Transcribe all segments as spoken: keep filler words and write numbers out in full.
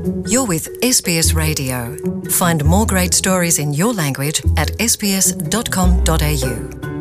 You're with S B S Radio. Find more great stories in your language at s b s dot com dot a u.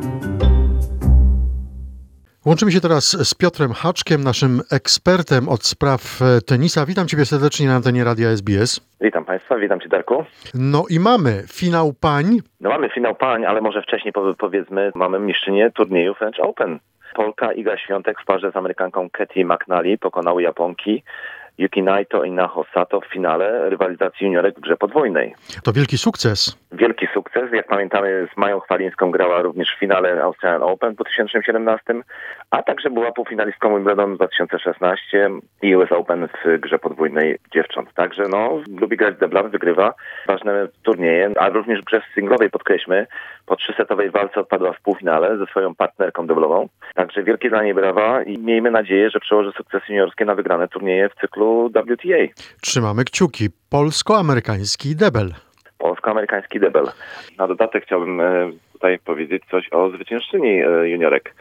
Łączymy się teraz z Piotrem Haczkiem, naszym ekspertem od spraw tenisa. Witam Ciebie serdecznie na antenie Radia S B S. Witam Państwa, witam Cię, Darku. No i mamy finał pań. No mamy finał pań, ale może wcześniej powiedzmy, mamy mistrzynię turnieju French Open. Polka Iga Świątek w parze z Amerykanką Caty McNally pokonały Japonki Yuki Naito i Naho Sato w finale rywalizacji juniorek w grze podwójnej. To wielki sukces. Wielki sukces. Jak pamiętamy, z Mają Chwalińską grała również w finale Australian Open w dwa tysiące siedemnastym, a także była półfinalistką Wimbledon dwa tysiące szesnastym i U S Open w grze podwójnej dziewcząt. Także no, lubi grać deblat, wygrywa ważne turnieje, a również w grze singlowej, podkreślmy, po trzysetowej walce odpadła w półfinale ze swoją partnerką deblową. Także wielkie dla niej brawa i miejmy nadzieję, że przełoży sukcesy juniorskie na wygrane turnieje w cyklu W T A. Trzymamy kciuki. Polsko-amerykański debel. Polsko-amerykański debel. Na dodatek chciałbym tutaj powiedzieć coś o zwyciężczyni juniorek.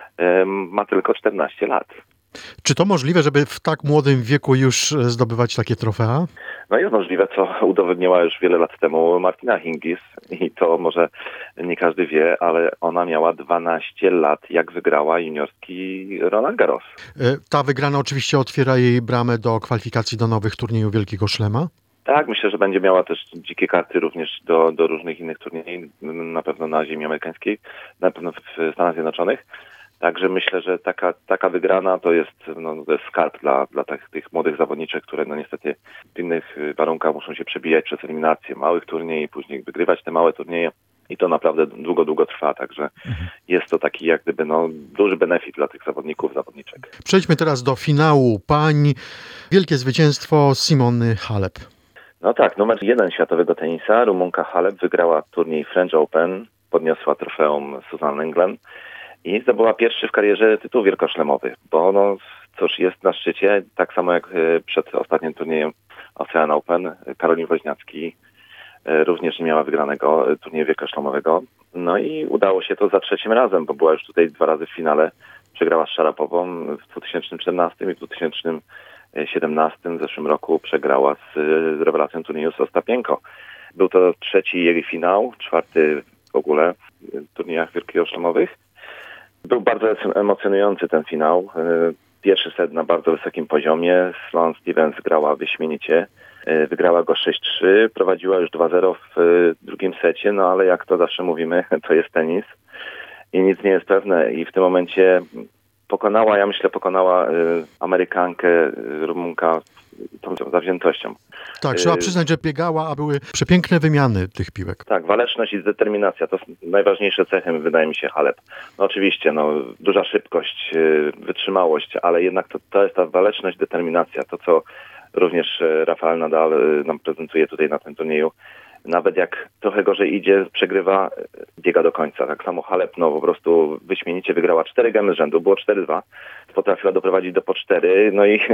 Ma tylko czternaście lat. Czy to możliwe, żeby w tak młodym wieku już zdobywać takie trofea? No jest możliwe, co udowodniła już wiele lat temu Martina Hingis i to może nie każdy wie, ale ona miała dwanaście lat, jak wygrała juniorski Roland Garros. Ta wygrana oczywiście otwiera jej bramę do kwalifikacji do nowych turniejów Wielkiego Szlema? Tak, myślę, że będzie miała też dzikie karty również do, do różnych innych turniejów, na pewno na ziemi amerykańskiej, na pewno w Stanach Zjednoczonych. Także myślę, że taka, taka wygrana to jest, no, to jest skarb dla, dla tych, tych młodych zawodniczek, które no niestety w innych warunkach muszą się przebijać przez eliminację małych turniejów, później wygrywać te małe turnieje i to naprawdę długo, długo trwa. Także mhm. jest to taki jak gdyby no, duży benefit dla tych zawodników, zawodniczek. Przejdźmy teraz do finału pań. Wielkie zwycięstwo Simony Halep. No tak, numer jeden światowego tenisa, Rumunka Halep wygrała turniej French Open, podniosła trofeum Suzanne Lenglen i zdobyła pierwszy w karierze tytuł wielkoszlemowy, bo no cóż, jest na szczycie, tak samo jak przed ostatnim turniejem Australian Open, Karolin Woźniacki również nie miała wygranego turnieju wielkoszlemowego. No i udało się to za trzecim razem, bo była już tutaj dwa razy w finale, przegrała z Szarapową w dwa tysiące czternastym i w dwa tysiące siedemnastym w zeszłym roku przegrała z, z rewelacją turnieju z Ostapienko. Był to trzeci jej finał, czwarty w ogóle w turniejach wielkoszlemowych. Był bardzo emocjonujący ten finał. Pierwszy set na bardzo wysokim poziomie. Sloane Stephens grała wyśmienicie. Wygrała go sześć trzy, prowadziła już dwa zero w drugim secie, no ale jak to zawsze mówimy, to jest tenis i nic nie jest pewne. I w tym momencie pokonała, ja myślę, pokonała Amerykankę, Rumunka tą zawziętością. Tak, trzeba przyznać, że biegała, a były przepiękne wymiany tych piłek. Tak, waleczność i determinacja to są najważniejsze cechy, wydaje mi się, Halep. No oczywiście, no, duża szybkość, wytrzymałość, ale jednak to, to jest ta waleczność, determinacja, to co również Rafael Nadal nam prezentuje tutaj na tym turnieju. Nawet jak trochę gorzej idzie, przegrywa, biega do końca. Tak samo Halep, no po prostu wyśmienicie wygrała cztery gemy z rzędu, było cztery dwa. Potrafiła doprowadzić do po cztery, no i,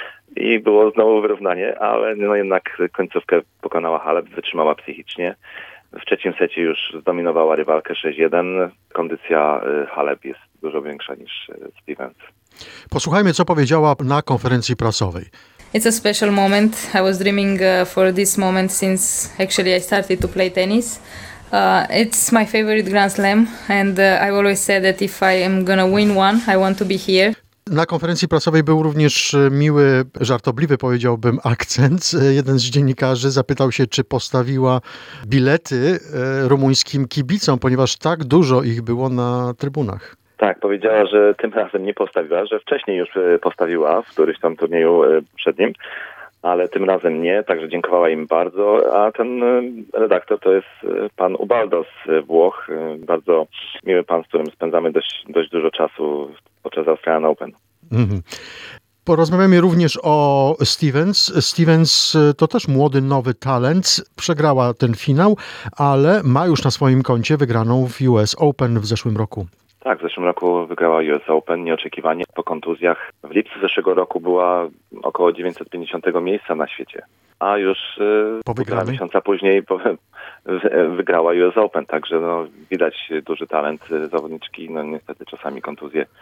i było znowu wyrównanie, ale no jednak końcówkę pokonała Halep, wytrzymała psychicznie. W trzecim secie już zdominowała rywalkę sześć jeden. Kondycja Halep jest dużo większa niż Stephens. Posłuchajmy, co powiedziała na konferencji prasowej. It's a special moment. I was dreaming uh, for this moment since actually I started to play tennis. Uh, it's my favorite Grand Slam and uh, I've always said that if I am gonna win one, I want to be here. Na konferencji prasowej był również miły, żartobliwy powiedziałbym akcent. Jeden z dziennikarzy zapytał się, czy postawiła bilety rumuńskim kibicom, ponieważ tak dużo ich było na trybunach. Tak, powiedziała, że tym razem nie postawiła, że wcześniej już postawiła w którymś tam turnieju przed nim, ale tym razem nie, także dziękowała im bardzo, a ten redaktor to jest pan Ubaldo z Włoch, bardzo miły pan, z którym spędzamy dość, dość dużo czasu podczas Australian Open. Mhm. Porozmawiamy również o Stephens. Stephens to też młody, nowy talent. Przegrała ten finał, ale ma już na swoim koncie wygraną w U S Open w zeszłym roku. Tak, w zeszłym roku wygrała U S Open nieoczekiwanie po kontuzjach. W lipcu zeszłego roku była około dziewięćset pięćdziesiątego miejsca na świecie, a już po półtora miesiąca później po, wygrała U S Open, także no, widać duży talent zawodniczki, no niestety czasami kontuzje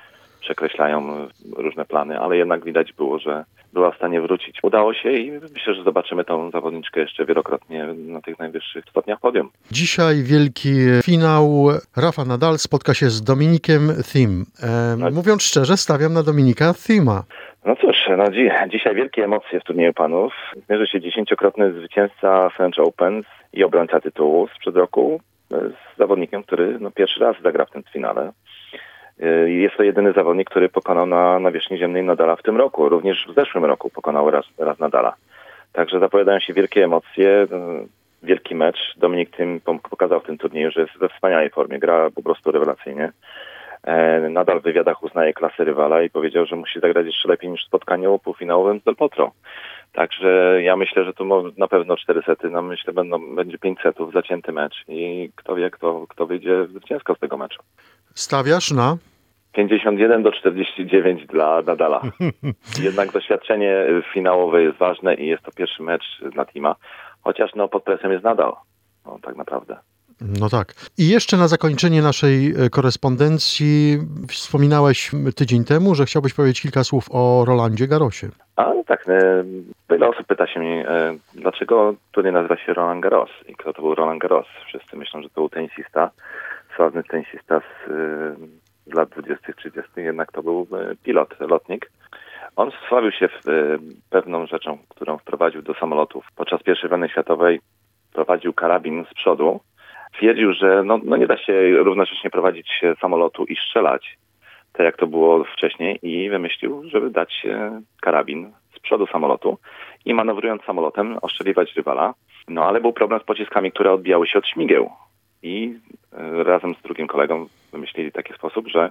przekreślają różne plany, ale jednak widać było, że była w stanie wrócić. Udało się i myślę, że zobaczymy tą zawodniczkę jeszcze wielokrotnie na tych najwyższych stopniach podium. Dzisiaj wielki finał. Rafa Nadal spotka się z Dominikiem Thiem. E, no. Mówiąc szczerze, stawiam na Dominika Thiema. No cóż, no dzi- dzisiaj wielkie emocje w turnieju panów. Zmierzy się dziesięciokrotny zwycięzca French Open i obrońca tytułu sprzed roku z zawodnikiem, który no, pierwszy raz zagra w tym finale. Jest to jedyny zawodnik, który pokonał na nawierzchni ziemnej Nadala w tym roku. Również w zeszłym roku pokonał raz, raz Nadala. Także zapowiadają się wielkie emocje, wielki mecz. Dominik Thiem pokazał w tym turnieju, że jest we wspaniałej formie. Gra po prostu rewelacyjnie. Nadal w wywiadach uznaje klasę rywala i powiedział, że musi zagrać jeszcze lepiej niż w spotkaniu półfinałowym z Del Potro. Także ja myślę, że tu na pewno cztery sety, no myślę, będą, będzie pięć setów, zacięty mecz i kto wie, kto, kto wyjdzie zwycięsko z tego meczu. Stawiasz na? pięćdziesiąt jeden do czterdziestu dziewięciu dla Nadala. Jednak doświadczenie finałowe jest ważne i jest to pierwszy mecz dla Thiema, chociaż no pod presją jest Nadal, no tak naprawdę. No tak. I jeszcze na zakończenie naszej korespondencji wspominałeś tydzień temu, że chciałbyś powiedzieć kilka słów o Rolandzie Garrosie. A no tak, wiele osób pyta się mnie, dlaczego turniej nazywa się Roland Garros i kto to był Roland Garros. Wszyscy myślą, że to był tenisista, sławny tenisista z y, lat dwudziestych, trzydziestych, jednak to był y, pilot, lotnik. On sławił się w, y, pewną rzeczą, którą wprowadził do samolotów. Podczas pierwszej wojny światowej prowadził karabin z przodu. Twierdził, że no, no nie da się równocześnie prowadzić samolotu i strzelać, tak jak to było wcześniej, i wymyślił, żeby dać karabin z przodu samolotu i manewrując samolotem oszczeliwać rywala. No ale był problem z pociskami, które odbijały się od śmigieł. I razem z drugim kolegą wymyślili taki sposób, że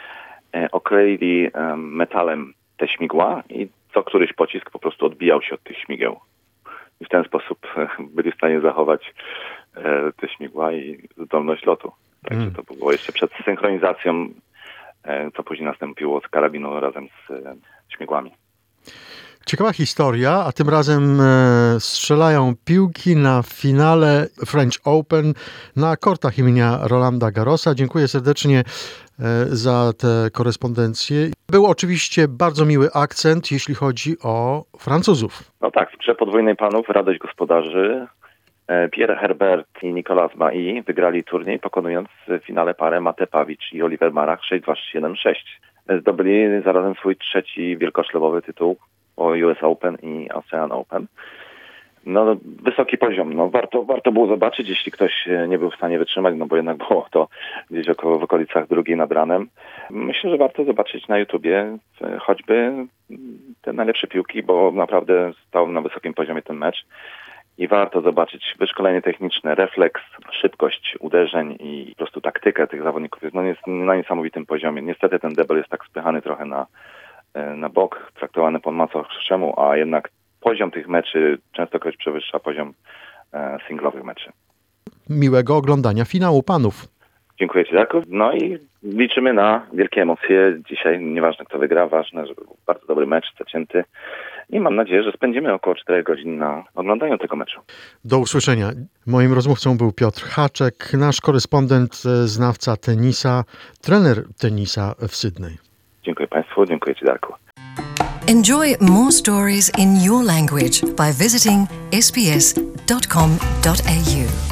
okleili metalem te śmigła i co któryś pocisk po prostu odbijał się od tych śmigieł. I w ten sposób byli w stanie zachować te śmigła i zdolność lotu. Także mm. to było jeszcze przed synchronizacją, co później nastąpiło z karabinu razem z śmigłami. Ciekawa historia, a tym razem e, strzelają piłki na finale French Open na kortach imienia Rolanda Garrosa. Dziękuję serdecznie e, za tę korespondencję. Był oczywiście bardzo miły akcent, jeśli chodzi o Francuzów. No tak, w grze podwójnej panów radość gospodarzy. Pierre Herbert i Nicolas Mahut wygrali turniej, pokonując w finale parę Mate Pavic i Oliver Marach sześć dwa siedem sześć. Zdobyli zarazem swój trzeci wielkoszlemowy tytuł o U S Open i Australian Open. No, wysoki poziom. No, warto, warto było zobaczyć, jeśli ktoś nie był w stanie wytrzymać, no bo jednak było to gdzieś około w okolicach drugiej nad ranem. Myślę, że warto zobaczyć na YouTubie choćby te najlepsze piłki, bo naprawdę stał na wysokim poziomie ten mecz. I warto zobaczyć wyszkolenie techniczne, refleks, szybkość uderzeń i po prostu taktykę tych zawodników jest, no, jest na niesamowitym poziomie. Niestety ten debel jest tak spychany trochę na, na bok, traktowany po macoszemu, a jednak poziom tych meczy częstokroć przewyższa poziom e, singlowych meczy. Miłego oglądania finału panów. Dziękuję Ci, Darku. No i liczymy na wielkie emocje dzisiaj. Nieważne kto wygra, ważne, żeby był bardzo dobry mecz, zacięty. I mam nadzieję, że spędzimy około czterech godzin na oglądaniu tego meczu. Do usłyszenia. Moim rozmówcą był Piotr Haczek, nasz korespondent, znawca tenisa, trener tenisa w Sydney. Dziękuję Państwu, dziękuję Ci, Darku. Enjoy more stories in your language by visiting s b s dot com dot a u.